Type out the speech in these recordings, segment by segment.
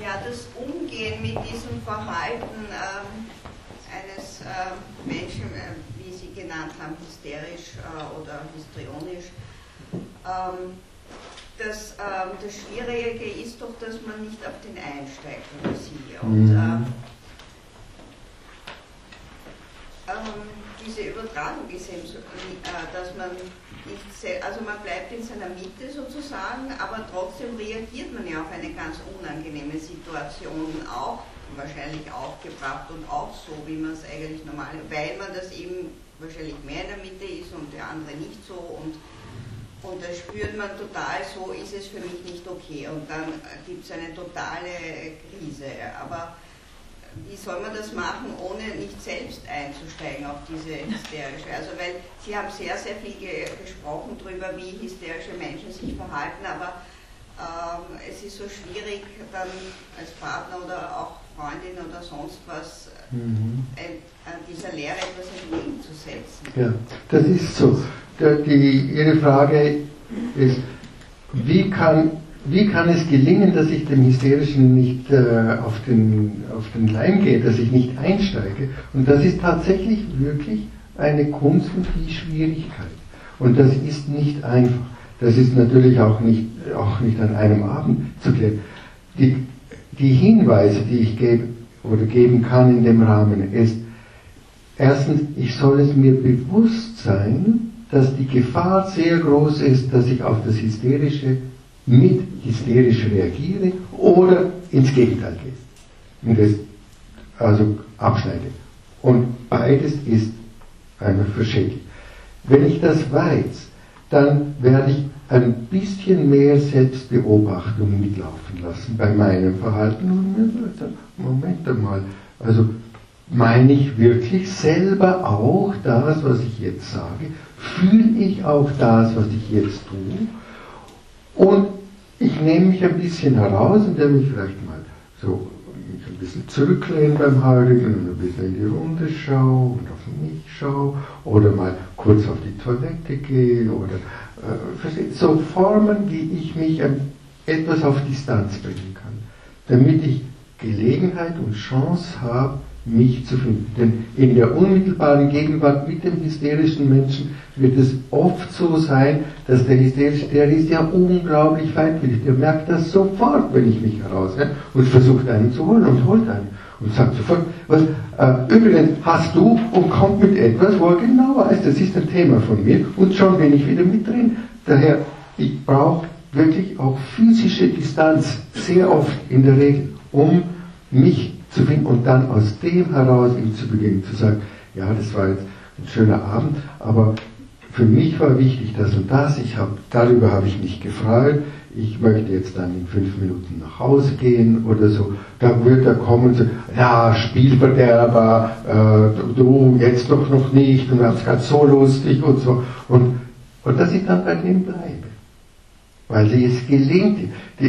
Ja, das Umgehen mit diesem Verhalten eines Menschen, wie Sie genannt haben, hysterisch oder histrionisch, das Schwierige ist doch, dass man nicht auf den einsteigt, oder Sie. Und diese Übertragung ist eben so, dass man nicht, also man bleibt in seiner Mitte sozusagen, aber trotzdem reagiert man ja auf eine ganz unangenehme Situation, auch wahrscheinlich aufgebracht und auch so, wie man es eigentlich normal, weil man das eben wahrscheinlich mehr in der Mitte ist und der andere nicht so, und da spürt man total, so ist es für mich nicht okay, und dann gibt es eine totale Krise. Aber wie soll man das machen, ohne nicht selbst einzusteigen auf diese hysterische? Also, weil Sie haben sehr, sehr viel gesprochen darüber, wie hysterische Menschen sich verhalten, aber es ist so schwierig, dann als Partner oder auch Freundin oder sonst was dieser Lehre etwas entgegenzusetzen. Ja, das ist so. Ihre Frage ist, wie kann es gelingen, dass ich dem Hysterischen nicht auf den Leim gehe, dass ich nicht einsteige? Und das ist tatsächlich wirklich eine Kunst und die Schwierigkeit. Und das ist nicht einfach. Das ist natürlich auch nicht an einem Abend zu klären. Die Hinweise, die ich geben kann in dem Rahmen, ist, erstens, ich soll es mir bewusst sein, dass die Gefahr sehr groß ist, dass ich auf das Hysterische mit hysterisch reagiere oder ins Gegenteil gehe. Und das also abschneide. Und beides ist einfach verschieden. Wenn ich das weiß, dann werde ich ein bisschen mehr Selbstbeobachtung mitlaufen lassen bei meinem Verhalten. Und mir sagt, Moment einmal, also meine ich wirklich selber auch das, was ich jetzt sage? Fühle ich auch das, was ich jetzt tue? Und ich nehme mich ein bisschen heraus, indem ich vielleicht mal so mich ein bisschen zurücklehne beim Heurigen und ein bisschen in die Runde schaue und auf mich schaue oder mal kurz auf die Toilette gehe oder so Formen, wie ich mich etwas auf Distanz bringen kann, damit ich Gelegenheit und Chance habe, mich zu finden. Denn in der unmittelbaren Gegenwart mit dem hysterischen Menschen wird es oft so sein, dass der Hysterische, der ist ja unglaublich feindwillig, der merkt das sofort, wenn ich mich herausnehme und versucht einen zu holen und holt einen und sagt sofort, übrigens hast du, und kommt mit etwas, wo er genau weiß, das ist ein Thema von mir, und schon bin ich wieder mit drin. Daher, ich brauche wirklich auch physische Distanz, sehr oft in der Regel, um mich zu finden und dann aus dem heraus ihm zu beginnen, zu sagen, ja, das war jetzt ein schöner Abend, aber für mich war wichtig das und das, darüber habe ich mich gefreut, ich möchte jetzt dann in 5 Minuten nach Hause gehen oder so, da wird er kommen und sagen, ja, Spielverderber, du jetzt doch noch nicht, und das ist ganz so lustig und so, und dass ich dann bei dem bleibe, weil es gelingt,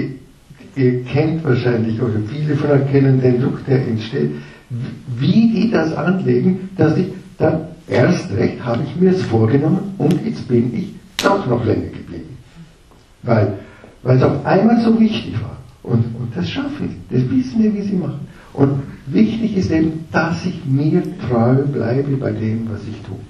ihr kennt wahrscheinlich, oder viele von euch kennen den Druck, der entsteht, wie die das anlegen, dass ich dann erst recht habe ich mir es vorgenommen und jetzt bin ich doch noch länger geblieben. Weil es auf einmal so wichtig war. Und das schaffen sie, das wissen wir, wie sie machen. Und wichtig ist eben, dass ich mir treu bleibe bei dem, was ich tue.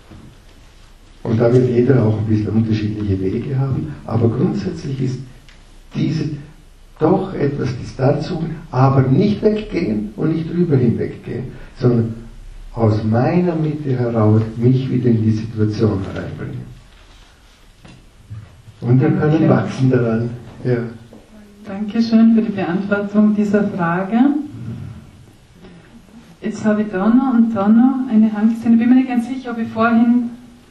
Und da wird jeder auch ein bisschen unterschiedliche Wege haben, aber grundsätzlich ist dieses doch etwas Distanz suchen, aber nicht weggehen und nicht drüber hinweggehen, sondern aus meiner Mitte heraus mich wieder in die Situation hereinbringen. Und wir können wachsen daran. Ja. Dankeschön für die Beantwortung dieser Frage. Jetzt habe ich da noch eine Hand gesehen. Ich bin mir nicht ganz sicher, ob ich vorhin...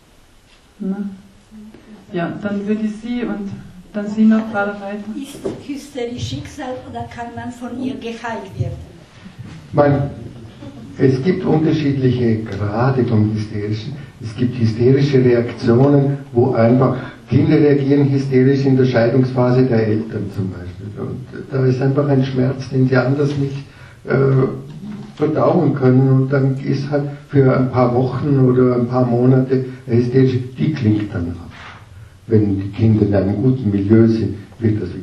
Ja, dann würde ich Sie und dann Sie noch weiter. Ist Hysterie Schicksal oder kann man von ihr geheilt werden? Es gibt unterschiedliche Grade vom Hysterischen. Es gibt hysterische Reaktionen, wo einfach Kinder reagieren hysterisch in der Scheidungsphase der Eltern zum Beispiel. Und da ist einfach ein Schmerz, den sie anders nicht verdauen können. Und dann ist halt für ein paar Wochen oder ein paar Monate hysterische, die klingt dann ab. Wenn die Kinder in einem guten Milieu sind, wird das wieder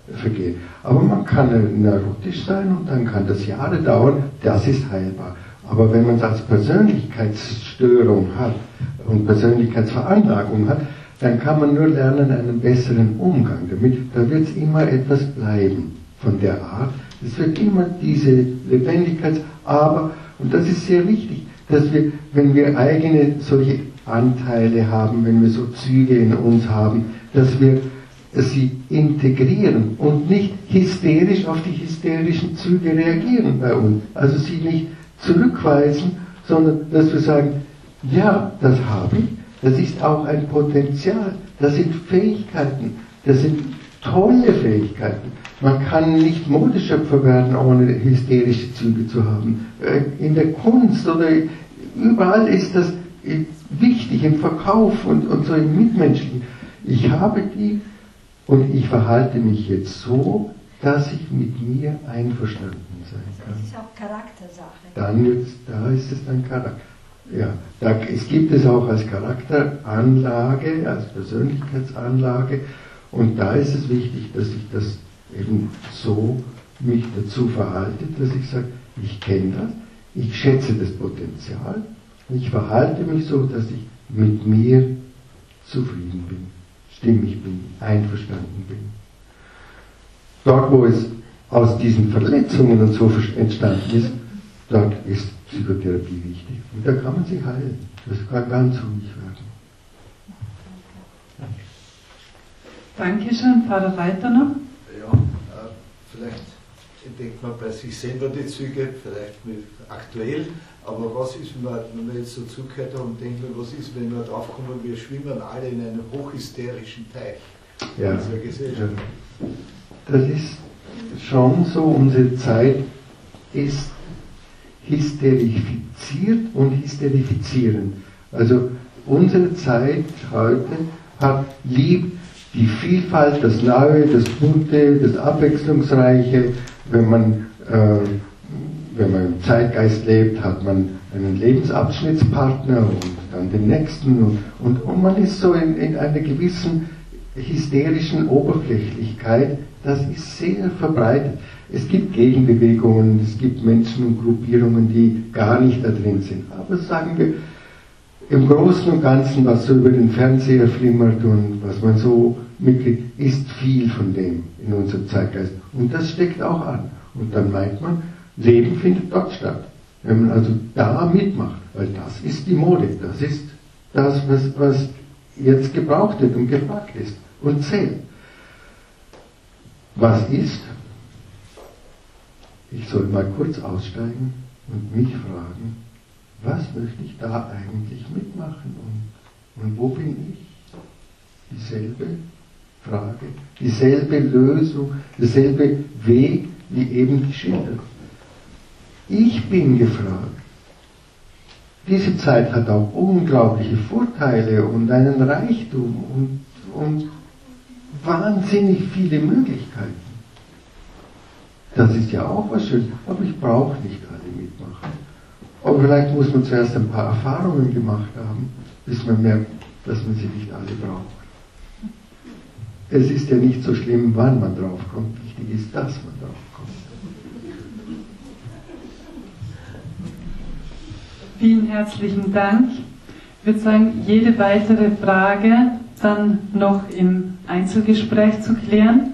vergehen. Aber man kann neurotisch sein und dann kann das Jahre dauern, das ist heilbar. Aber wenn man es als Persönlichkeitsstörung hat und Persönlichkeitsveranlagung hat, dann kann man nur lernen einen besseren Umgang damit. Da wird es immer etwas bleiben von der Art. Es wird immer diese Lebendigkeit, aber, und das ist sehr wichtig, dass wir, wenn wir eigene solche Anteile haben, wenn wir so Züge in uns haben, dass wir sie integrieren und nicht hysterisch auf die hysterischen Züge reagieren bei uns. Also sie nicht zurückweisen, sondern dass wir sagen, ja, das habe ich, das ist auch ein Potenzial, das sind Fähigkeiten, das sind tolle Fähigkeiten. Man kann nicht Modeschöpfer werden, ohne hysterische Züge zu haben. In der Kunst oder überall ist das wichtig, im Verkauf und so im Mitmenschlichen. Ich habe die und ich verhalte mich jetzt so, dass ich mit mir einverstanden sein kann. Das ist auch Charaktersache. Da ist es dann Charakter. Ja, es gibt es auch als Charakteranlage, als Persönlichkeitsanlage, und da ist es wichtig, dass ich das eben so mich dazu verhalte, dass ich sage, ich kenne das, ich schätze das Potenzial, ich verhalte mich so, dass ich mit mir zufrieden bin, stimmig bin, einverstanden bin. Dort, wo es aus diesen Verletzungen und so entstanden ist, dort ist Psychotherapie wichtig. Und da kann man sich heilen. Das kann ganz ruhig werden. Dankeschön. Pfarrer Reiter. Ja, vielleicht entdeckt man bei sich selber die Züge, vielleicht mit aktuell, aber was ist, wenn man jetzt so zugehört hat und denkt, was ist, wenn wir draufkommen, wir schwimmen alle in einem hochhysterischen Teich unserer Gesellschaft? Ja. Das ist schon so, unsere Zeit ist hysterifiziert und hysterifizierend. Also unsere Zeit heute hat lieb die Vielfalt, das Neue, das Bunte, das Abwechslungsreiche. Wenn man im Zeitgeist lebt, hat man einen Lebensabschnittspartner und dann den nächsten und man ist so in einer gewissen hysterischen Oberflächlichkeit. Das ist sehr verbreitet. Es gibt Gegenbewegungen, es gibt Menschen und Gruppierungen, die gar nicht da drin sind. Aber sagen wir, im Großen und Ganzen, was so über den Fernseher flimmert und was man so mitkriegt, ist viel von dem in unserem Zeitgeist. Und das steckt auch an. Und dann meint man, Leben findet dort statt. Wenn man also da mitmacht, weil das ist die Mode, das ist das, was jetzt gebraucht wird und gefragt ist und zählt. Was ist? Ich soll mal kurz aussteigen und mich fragen, was möchte ich da eigentlich mitmachen und wo bin ich? Dieselbe Frage, dieselbe Lösung, derselbe Weg wie eben geschildert. Ich bin gefragt. Diese Zeit hat auch unglaubliche Vorteile und einen Reichtum und wahnsinnig viele Möglichkeiten. Das ist ja auch was Schönes, aber ich brauche nicht alle mitmachen. Aber vielleicht muss man zuerst ein paar Erfahrungen gemacht haben, bis man merkt, dass man sie nicht alle braucht. Es ist ja nicht so schlimm, wann man draufkommt, wichtig ist, dass man draufkommt. Vielen herzlichen Dank. Ich würde sagen, jede weitere Frage dann noch im Einzelgespräch zu klären.